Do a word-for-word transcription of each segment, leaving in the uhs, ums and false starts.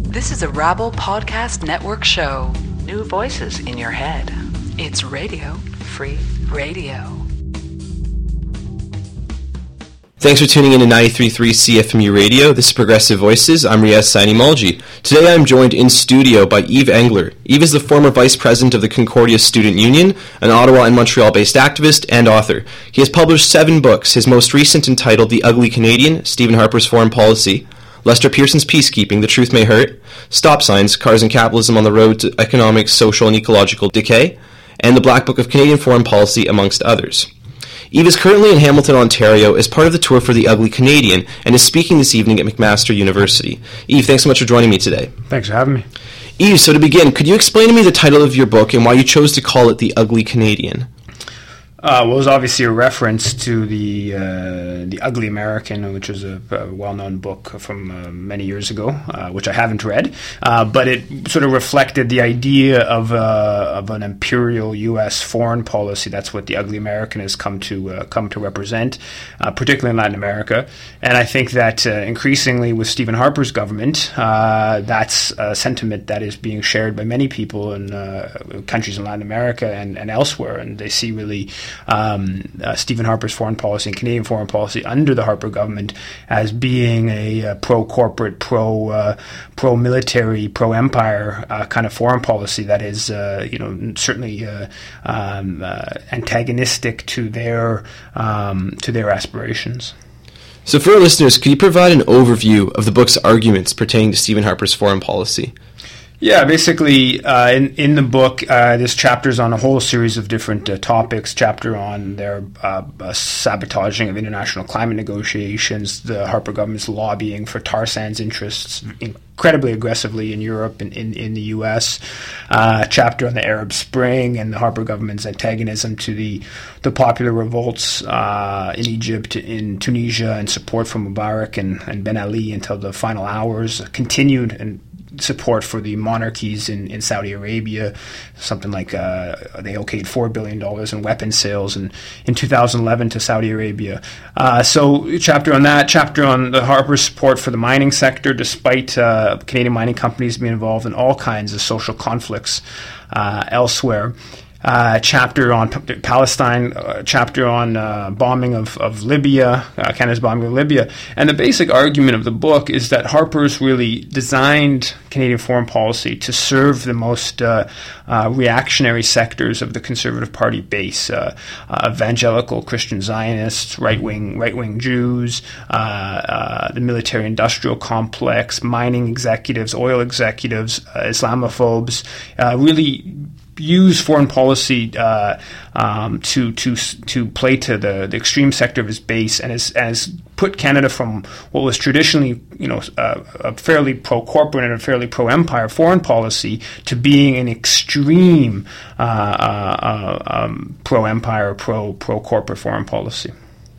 This is a Rabble Podcast Network show. New voices in your head. It's Radio Free Radio. Thanks for tuning in to ninety-three point three C F M U Radio. This is Progressive Voices. I'm Riaz Saini-Malji. Today I'm joined in studio by Yves Engler. Yves is the former vice president of the Concordia Student Union, an Ottawa and Montreal-based activist and author. He has published seven books, his most recent entitled The Ugly Canadian, Stephen Harper's Foreign Policy, Lester Pearson's Peacekeeping, The Truth May Hurt, Stop Signs, Cars and Capitalism on the Road to Economic, Social and Ecological Decay, and The Black Book of Canadian Foreign Policy, amongst others. Yves is currently in Hamilton, Ontario as part of the tour for The Ugly Canadian and is speaking this evening at McMaster University. Yves, thanks so much for joining me today. Thanks for having me. Yves, so to begin, could you explain to me the title of your book and why you chose to call it The Ugly Canadian? Uh, well, it was obviously a reference to the uh, the Ugly American, which is a, a well-known book from uh, many years ago, uh, which I haven't read, uh, but it sort of reflected the idea of uh, of an imperial U S foreign policy. That's what the Ugly American has come to uh, come to represent, uh, particularly in Latin America. And I think that uh, increasingly with Stephen Harper's government, uh, that's a sentiment that is being shared by many people in uh, countries in Latin America and, and elsewhere, and they see really Um, uh, Stephen Harper's foreign policy and Canadian foreign policy under the Harper government as being a, a pro-corporate, pro, uh, pro-military, pro-empire uh, kind of foreign policy that is, uh, you know, certainly uh, um, uh, antagonistic to their um, to their aspirations. So for our listeners, could you provide an overview of the book's arguments pertaining to Stephen Harper's foreign policy? Yeah, basically, uh, in in the book, uh, there's chapters on a whole series of different uh, topics. Chapter on their uh, uh, sabotaging of international climate negotiations, the Harper government's lobbying for tar sands interests incredibly aggressively in Europe and in, in the U S. Uh, chapter on the Arab Spring and the Harper government's antagonism to the the popular revolts uh, in Egypt, in Tunisia, and support for Mubarak and, and Ben Ali until the final hours, continued and support for the monarchies in, in Saudi Arabia, something like uh, they okayed four billion dollars in weapons sales in, in two thousand eleven to Saudi Arabia. Uh, so chapter on that, chapter on the Harper's support for the mining sector, despite uh, Canadian mining companies being involved in all kinds of social conflicts uh, elsewhere. Uh, chapter on P- Palestine, uh, chapter on uh, bombing of, of Libya, uh, Canada's bombing of Libya. And the basic argument of the book is that Harper's really designed Canadian foreign policy to serve the most uh, uh, reactionary sectors of the Conservative Party base, uh, uh, evangelical Christian Zionists, right-wing right-wing Jews, uh, uh, the military-industrial complex, mining executives, oil executives, uh, Islamophobes, uh, really use foreign policy uh, um, to to to play to the, the extreme sector of his base, and has, has put Canada from what was traditionally, you know, uh, a fairly pro-corporate and a fairly pro-empire foreign policy to being an extreme uh, uh, um, pro-empire, pro pro-corporate foreign policy.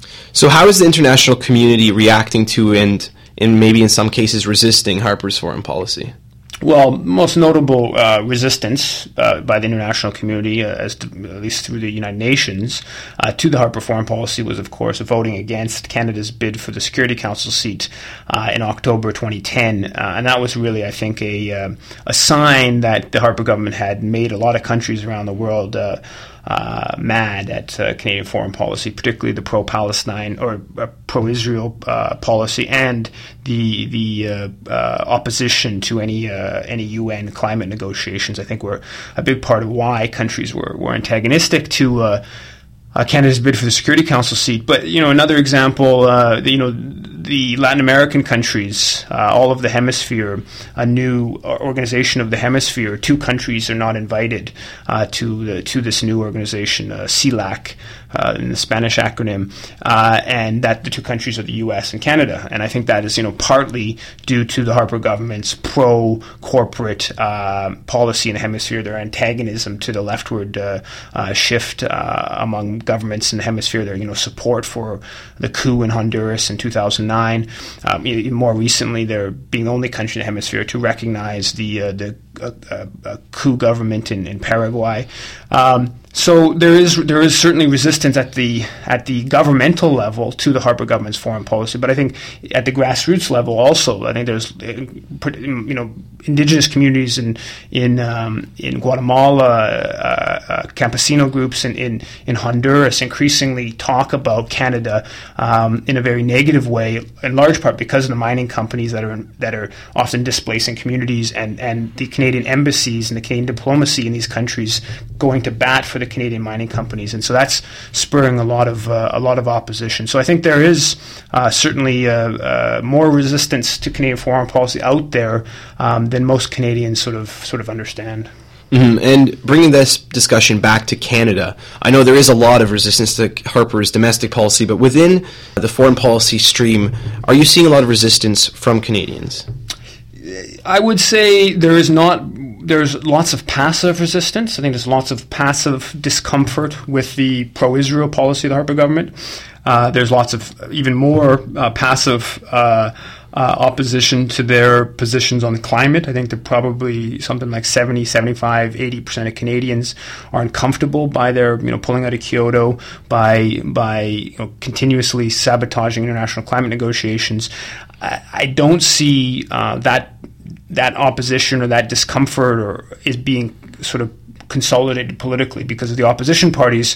So how is the international community reacting to and, and maybe in some cases resisting Harper's foreign policy? Well, most notable uh, resistance uh, by the international community, uh, as to, at least through the United Nations, uh, to the Harper foreign policy was, of course, voting against Canada's bid for the Security Council seat uh, in October twenty ten. Uh, and that was really, I think, a, uh, a sign that the Harper government had made a lot of countries around the world uh, Uh, mad at uh, Canadian foreign policy, particularly the pro-Palestine or uh, pro-Israel uh, policy and the the uh, uh, opposition to any uh, any U N climate negotiations. I think were a big part of why countries were, were antagonistic to uh, uh, Canada's bid for the Security Council seat. But, you know, another example, uh, you know, the Latin American countries, uh, all of the hemisphere, a new organization of the hemisphere, two countries are not invited uh, to the, to this new organization, uh, CELAC, uh, in the Spanish acronym, uh, and that the two countries are the U S and Canada. And I think that is, you know, partly due to the Harper government's pro-corporate uh, policy in the hemisphere, their antagonism to the leftward uh, uh, shift uh, among governments in the hemisphere, their, you know, support for the coup in Honduras in two thousand nine. Um, more recently, they're being the only country in the hemisphere to recognize the uh, the a, a, a coup government in, in Paraguay. Um, so there is there is certainly resistance at the at the governmental level to the Harper government's foreign policy, but I think at the grassroots level also, I think there's you know indigenous communities in in um, in Guatemala, uh, uh, campesino groups in, in in Honduras increasingly talk about Canada um, in a very negative way, in large part because of the mining companies that are that are often displacing communities, and and the Canadian embassies and the Canadian diplomacy in these countries going to bat for the Canadian mining companies, and so that's spurring a lot of uh, a lot of opposition. So I think there is uh, certainly uh, uh, more resistance to Canadian foreign policy out there um, than most Canadians sort of sort of understand. Mm-hmm. And bringing this discussion back to Canada, I know there is a lot of resistance to Harper's domestic policy, but within the foreign policy stream, are you seeing a lot of resistance from Canadians? I would say there is not. There's lots of passive resistance. I think there's lots of passive discomfort with the pro-Israel policy of the Harper government. Uh, there's lots of even more uh, passive uh, uh, opposition to their positions on the climate. I think they're probably something like seventy, seventy-five, eighty percent of Canadians are uncomfortable by their, you know, pulling out of Kyoto, by by you know, continuously sabotaging international climate negotiations. I, I don't see uh, that. that opposition or that discomfort or is being sort of consolidated politically, because of the opposition parties,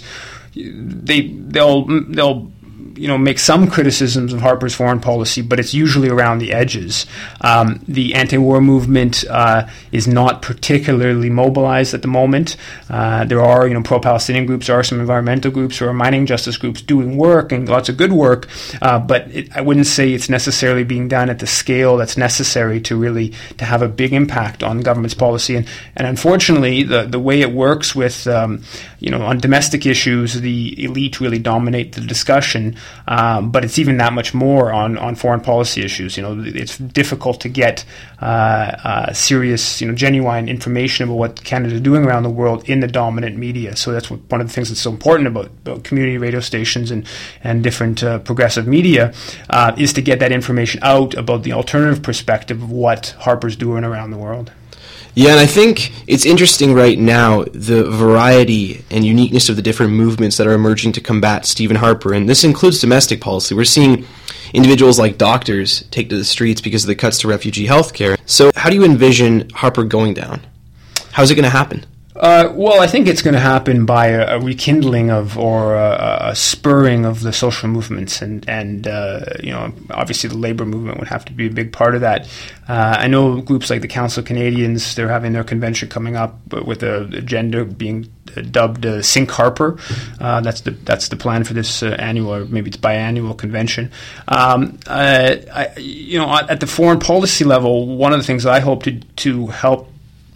they they'll they'll you know make some criticisms of Harper's foreign policy, but it's usually around the edges. Um, the anti-war movement uh, is not particularly mobilized at the moment. Uh, there are you know pro-Palestinian groups, there are some environmental groups, there are mining justice groups doing work and lots of good work, uh, but it, I wouldn't say it's necessarily being done at the scale that's necessary to really to have a big impact on government's policy. And and unfortunately, the the way it works with um, you know on domestic issues, the elite really dominate the discussion. Um, but it's even that much more on, on foreign policy issues. You know, it's difficult to get uh, uh, serious, you know, genuine information about what Canada is doing around the world in the dominant media. So that's what, one of the things that's so important about, about community radio stations and and different uh, progressive media uh, is to get that information out about the alternative perspective of what Harper's doing around the world. Yeah, and I think it's interesting right now, the variety and uniqueness of the different movements that are emerging to combat Stephen Harper, and this includes domestic policy. We're seeing individuals like doctors take to the streets because of the cuts to refugee health care. So how do you envision Harper going down? How's it going to happen? Uh, well, I think it's going to happen by a, a rekindling of or a, a spurring of the social movements, and and uh, you know obviously the labor movement would have to be a big part of that. Uh, I know groups like the Council of Canadians, they're having their convention coming up with a agenda being dubbed uh, Sink Harper. Uh, that's the that's the plan for this uh, annual, or maybe it's biannual convention. Um, uh, I, you know, at the foreign policy level, one of the things I hope to to help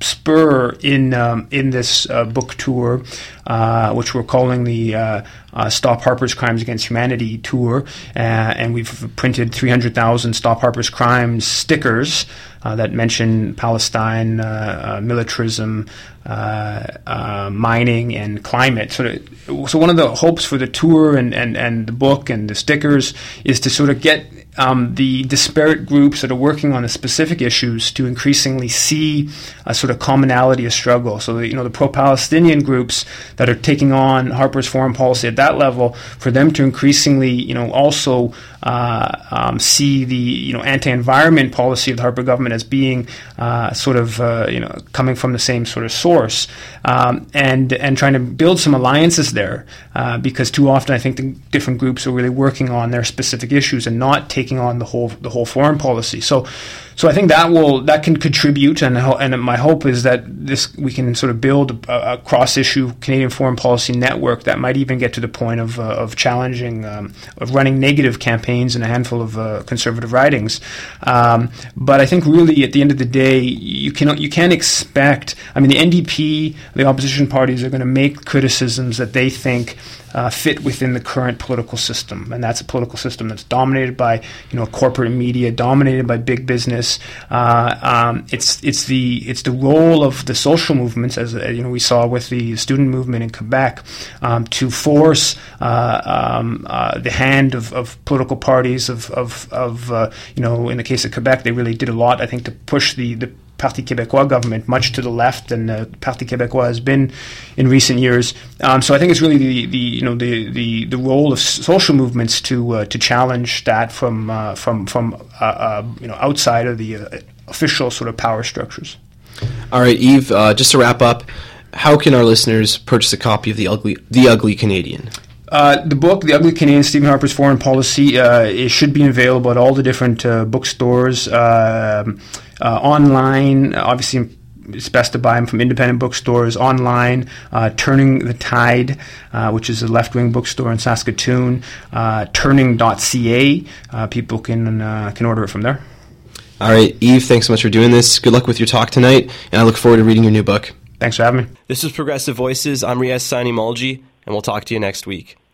spur in um, in this uh, book tour, uh, which we're calling the uh, uh, Stop Harper's Crimes Against Humanity tour, uh, and we've printed three hundred thousand Stop Harper's Crimes stickers uh, that mention Palestine, uh, uh, militarism, uh, uh, mining, and climate. So, to, so one of the hopes for the tour and, and, and the book and the stickers is to sort of get Um, the disparate groups that are working on the specific issues to increasingly see a sort of commonality of struggle. So, that, you know, the pro-Palestinian groups that are taking on Harper's foreign policy at that level, for them to increasingly, you know, also uh, um, see the, you know, anti-environment policy of the Harper government as being uh, sort of, uh, you know, coming from the same sort of source, um, and and trying to build some alliances there, uh, because too often I think the different groups are really working on their specific issues and not taking on the whole the whole foreign policy. So, so I think that will that can contribute, and and my hope is that this we can sort of build a, a cross-issue Canadian foreign policy network that might even get to the point of uh, of challenging um, of running negative campaigns in a handful of uh, conservative ridings. Um, but I think really at the end of the day, you cannot you can't expect. I mean, the N D P, the opposition parties, are going to make criticisms that they think Uh, fit within the current political system, and that's a political system that's dominated by, you know, corporate media, dominated by big business. Uh, um, it's it's the it's the role of the social movements, as uh, you know, we saw with the student movement in Quebec, um, to force uh, um, uh, the hand of, of political parties. Of of, of uh, you know, in the case of Quebec, they really did a lot, I think, to push the the Parti Québécois government, much to the left than the Parti Québécois has been in recent years. Um, so I think it's really the, the you know the, the, the role of social movements to uh, to challenge that from uh, from from uh, uh, you know outside of the uh, official sort of power structures. All right, Yves. Uh, just to wrap up, how can our listeners purchase a copy of the Ugly the Ugly Canadian? Uh, the book, The Ugly Canadian, Stephen Harper's Foreign Policy, uh, it should be available at all the different uh, bookstores, uh, uh, online. Obviously, it's best to buy them from independent bookstores, online. Uh, Turning the Tide, uh, which is a left-wing bookstore in Saskatoon, uh, turning dot c a. Uh, people can uh, can order it from there. All right, Yves, thanks so much for doing this. Good luck with your talk tonight, and I look forward to reading your new book. Thanks for having me. This is Progressive Voices. I'm Riaz Saini Malji, and we'll talk to you next week.